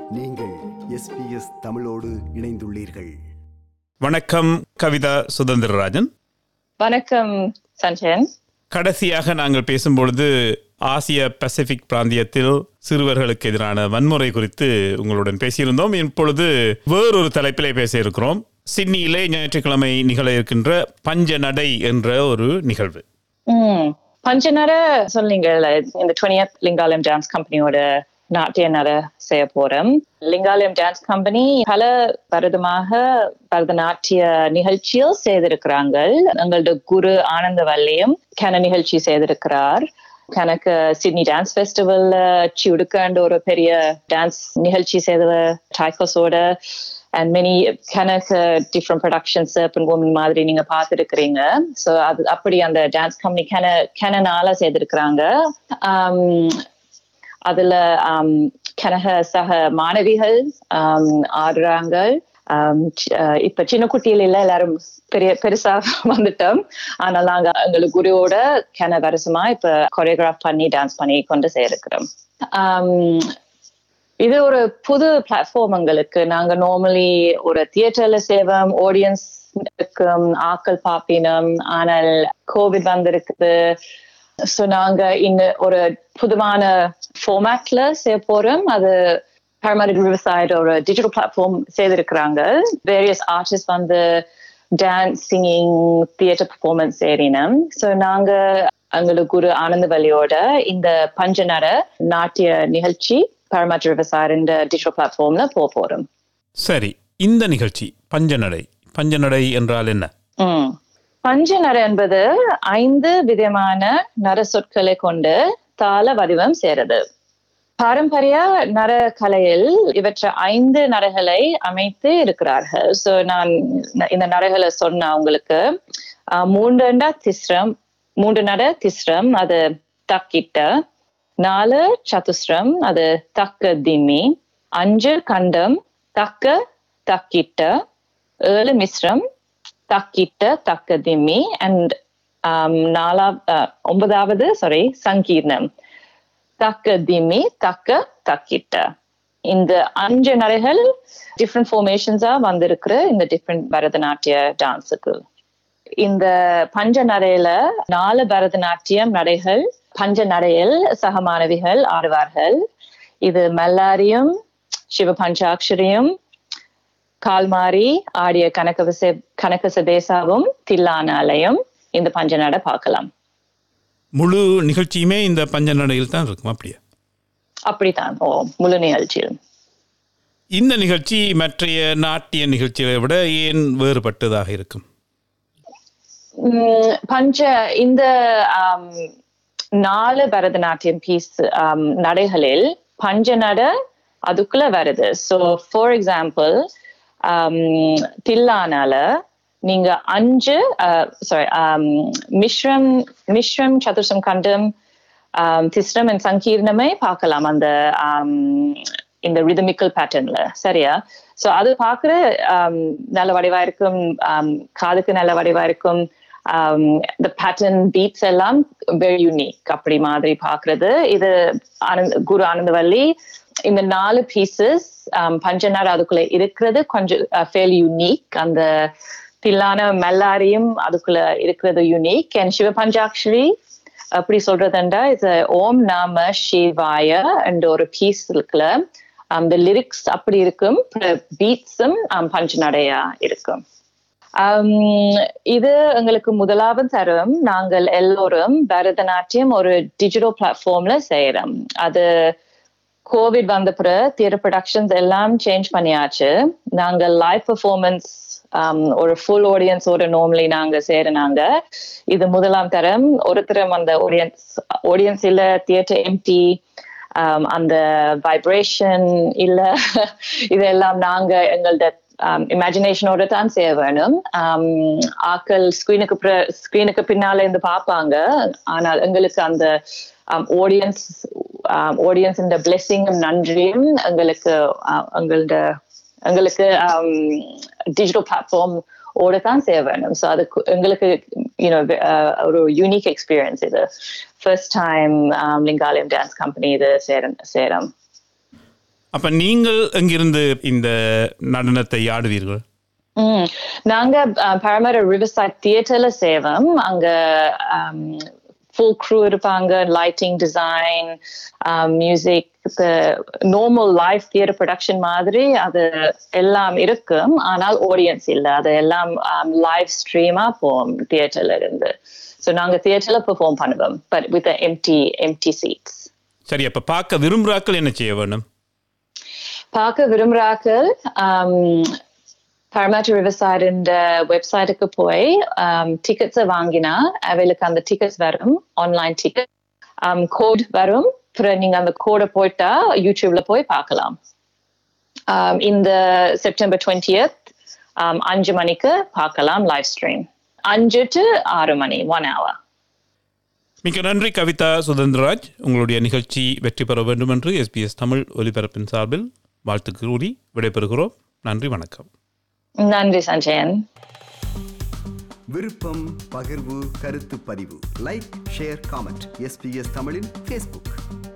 நீங்கள் SBS தமிழோடு இணைந்துள்ளீர்கள். வணக்கம் கவிதா சுதந்திரராஜன். வணக்கம் சஞ்சயன். கடைசியாக நாங்கள் பேசும்பொழுது ஆசிய பசிபிக் பிராந்தியத்தில் சிறுவர்களுக்கு எதிரான வன்முறை குறித்து உங்களுடன் பேசியிருந்தோம். இப்பொழுது வேறொரு தலைப்பிலே பேச இருக்கிறோம். சிட்னியிலே ஞாயிற்றுக்கிழமை நிகழ இருக்கின்ற பஞ்ச நடை என்ற ஒரு நிகழ்வு. பஞ்சநட சொன்னீங்க, இந்த 20th லிங்காலயம் டான்ஸ் கம்பெனியோட நாட்டிய நட செய்ய போறோம். லிங்காலயம் டான்ஸ் கம்பெனி பல வருடமாக பரதநாட்டிய நிகழ்ச்சியில் செய்திருக்கிறாங்க. எங்களோட குரு ஆனந்தவல்லியும் கன நிகழ்ச்சி செய்திருக்கிறார். கணக்கு சிட்னி டான்ஸ் ஃபெஸ்டிவல்ல சிடுக்கண்ட ஒரு பெரிய டான்ஸ் நிகழ்ச்சி செய்த டைகோஸோட and many கணக்கு டிஃப்ரெண்ட் ப்ரொடக்ஷன்ஸ் பெண்கோமின் மாதிரி நீங்க பார்த்துருக்கிறீங்க. ஸோ அது அப்படி அந்த டான்ஸ் கம்பெனி கெனனால செய்திருக்கிறாங்க. அதுல கனக சக மாணவிகள் ஆடுறாங்க. இப்ப சின்ன குட்டியில இல்ல, எல்லாரும் பெருசா வந்துட்டோம். ஆனால் நாங்க எங்களுக்கு குருவோட கன வருஷமா இப்ப கொரியோகிராஃப் பண்ணி டான்ஸ் பண்ணி கொண்டு சேர்க்கிறோம். இது ஒரு புது பிளாட்ஃபார்ம் எங்களுக்கு. நாங்க நார்மலி ஒரு தியேட்டர்ல சேவோம், ஆடியன்ஸ் ஆக்கள் பாப்பினம். ஆனால் கோவிட் வந்திருக்குது. ஸோ நாங்க இன்னும் ஒரு புதுமான ஃபார்மேட்ல செய்ய போறோம். அது Paramount Riverside ஒரு டிஜிட்டல் பிளாட்ஃபார்ம் செய்திருக்கிறாங்க. வேரியஸ் ஆர்டிஸ்ட் வந்து டான்ஸ், சிங்கிங், தியேட்டர் பெர்ஃபார்மன்ஸ் ஏறினோம். ஸோ நாங்க எங்களுக்கு குரு ஆனந்தவல்லியோட இந்த பஞ்சநட நாட்டிய நிகழ்ச்சி Paramount Riverside இந்த டிஜிட்டல் பிளாட்ஃபார்ம்ல போறோம். சரி, இந்த நிகழ்ச்சி பஞ்சநடை என்றால் என்ன? பஞ்சநட என்பது 5 விதமான நட சொற்களை கொண்டு தாள வடிவம் சேருது. பாரம்பரிய நரகலையில் இவற்றை 5 நடைகளை அமைத்து இருக்கிறார்கள். ஸோ நான் இந்த நடைகளை சொன்ன உங்களுக்கு 3 நட திஸ்ரம், அது தக்கிட்ட. 4 சதுஸ்ரம், அது தக்க திம்மி. 5 கண்டம், தக்க தக்கிட்ட. 7 மிஸ்ரம், தக்கிட்ட தக்க திம்மி. அண்ட் 9வது சங்கீர்ணம், தக்க திம்மி தக்க தக்கிட்ட. இந்த 5 நடைகள் டிஃப்ரெண்ட் ஃபார்மேஷன்ஸா வந்திருக்கிற இந்த டிஃப்ரெண்ட் பரதநாட்டிய டான்ஸுக்கு. இந்த பஞ்ச நடையில 4 பரதநாட்டியம் நடைகள் பஞ்ச நடையில் சக மாணவிகள் ஆடுவார்கள். இது மல்லாரியும் சிவ பஞ்சாட்சரியும் கால்மாரி ஆடிய கனக சதேசாவும் தில்லானாலையும் இந்த பஞ்ச நடை பார்க்கலாம். முழு நிகழ்ச்சியுமே இந்த பஞ்ச நடையில் தான் இருக்கும். அப்படித்தான் முழு நிகழ்ச்சியில். இந்த நிகழ்ச்சி மற்றைய நாட்டிய நிகழ்ச்சிகளை விட ஏன் வேறுபட்டதாக இருக்கும்? இந்த 4 பரதநாட்டியம் பீஸ் நடைகளில் பஞ்ச நட அதுக்குள்ள வருது. ஸோ ஃபார் எக்ஸாம்பிள் தில்லானால நீங்க 5 மிஸ்ரம் சதுர்சம் கண்டம் திஸ்ரம் அண்ட் சங்கீர்ணமே பார்க்கலாம் அந்த இந்த ரிதமிக்கல் பேட்டர்ன்ல. சரியா? ஸோ அது பார்க்குற நல்ல வடிவா இருக்கும், காதுக்கு நல்ல வடிவா இருக்கும். the pattern beats எல்லாம் very unique. அப்படி மாதிரி பார்க்கறது இது குரு ஆனந்தவல்லி இந்த 4 பீசஸ் பஞ்சநட அதுக்குள்ள இருக்கிறது கொஞ்சம் fairly unique. அந்த தில்லான மெல்லாரியும் அதுக்குள்ள இருக்கிறது யூனிக். அண்ட் சிவ பஞ்சாட்சரி அப்படி சொல்றதுண்டா இது ஓம் நாம சிவாய என்ற ஒரு பீஸ் இருக்குல்ல, அந்த லிரிக்ஸ் அப்படி இருக்கும், பீட்ஸும் பஞ்சநடையா இருக்கும். இது எங்களுக்கு முதலாவது தரம். நாங்கள் எல்லோரும் பரதநாட்டியம் ஒரு டிஜிட்டல் பிளாட்ஃபார்ம்ல செய்யறோம். அது கோவிட் வந்த பிறகு தியேட்டர் ப்ரொடக்ஷன்ஸ் எல்லாம் சேஞ்ச் பண்ணியாச்சு. நாங்கள் லைவ் பெர்ஃபார்மன்ஸ் ஒரு ஃபுல் ஆடியன்ஸோட நார்மலி நாங்க சேருனாங்க. இது முதலாம் தரம். ஒரு தரம் அந்த ஆடியன்ஸ் இல்ல, தியேட்டர் எம்டி, அந்த வைப்ரேஷன் இல்ல, இதெல்லாம் நாங்க எங்களோட இமேஜினேஷனோட தான் செய்ய வேணும். ஆக்கள் ஸ்கிரீனுக்கு பின்னால இருந்து பார்ப்பாங்க. ஆனால் எங்களுக்கு அந்த ஆடியன்ஸ் இந்த பிளெஸிங்கும் நன்றியும் எங்களுக்கு டிஜிட்டல் பிளாட்ஃபார்ம் ஓட தான் செய்ய வேணும். ஸோ அதுக்கு எங்களுக்கு ஒரு யூனிக் எக்ஸ்பீரியன்ஸ். இது first time Lingalayam dance company இது சேரம். அப்ப நீங்கள் எங்கிருந்து இந்த நடனத்தை ஆடுவீர்கள்? நாங்க பரமர ரிவர்சைட் தியேட்டர்ல சேவம். அங்க ஃபுல் க்ரூ இருப்பாங்க, lighting, design, music, normal live theatre production மாதிரி அது எல்லாம் இருக்கும். ஆனால் ஆடியன்ஸ் இல்லை, அது எல்லாம் லைவ் ஸ்ட்ரீமா போவோம் தியேட்டர்ல இருந்து. ஸோ நாங்க தியேட்டர்ல பெர்ஃபார்ம் பண்ணுவோம், பட் வித் எம்டி சீட்ஸ். சரி, அப்ப பார்க்க விரும்புறாக்கள் என்ன செய்ய வேணும்? பார்க்க விரும்புறாக்கள் பரமாற்று ரிவர்சைட் வெப்சைட்டுக்கு போய் டிக்கெட்ஸை வாங்கினா அவைகளுக்கு அந்த டிக்கெட்ஸ் வரும், ஆன்லைன் டிக்கெட் கோட் வரும். அப்புறம் நீங்க அந்த கோடை போயிட்டா யூடியூப்ல போய் பார்க்கலாம். இந்த செப்டம்பர் 20th 5 மணிக்கு பார்க்கலாம் லைவ் ஸ்ட்ரீம். 5 to 6 மணி, 1 hour. மிக்க நன்றி கவிதா சுதந்திரராஜ். உங்களுடைய நிகழ்ச்சி வெற்றி பெற வேண்டும் என்று SBS தமிழ் ஒலிபரப்பின் சார்பில் வாழ்த்து கூறி விடைபெறுகிறோம். நன்றி, வணக்கம். நன்றி சஞ்சயன். விருப்பம், பகிர்வு, கருத்து பதிவு, லைக், ஷேர், காமெண்ட். SBS தமிழின் Facebook.